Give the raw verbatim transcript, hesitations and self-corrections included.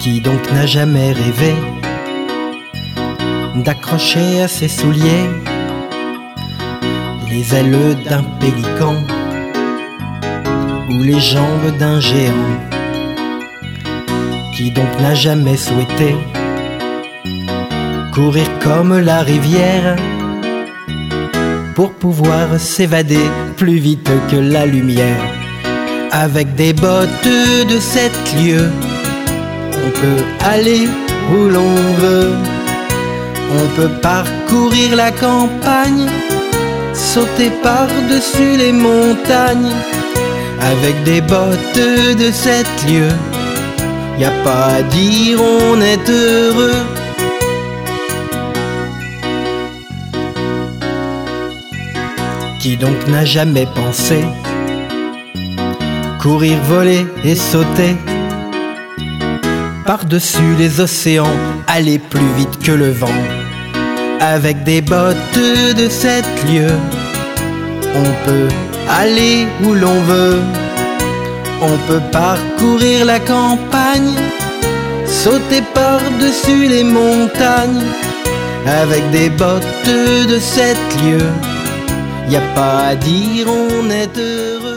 Qui donc n'a jamais rêvé d'accrocher à ses souliers les ailes d'un pélican ou les jambes d'un géant? Qui donc n'a jamais souhaité courir comme la rivière pour pouvoir s'évader plus vite que la lumière? Avec des bottes de sept lieues, on peut aller où l'on veut. On peut parcourir la campagne, sauter par-dessus les montagnes. Avec des bottes de sept lieues, y a pas à dire, on est heureux. Qui donc n'a jamais pensé courir, voler et sauter par-dessus les océans, aller plus vite que le vent? Avec des bottes de sept lieues, on peut aller où l'on veut. On peut parcourir la campagne, sauter par-dessus les montagnes. Avec des bottes de sept lieues, y a pas à dire, on est heureux.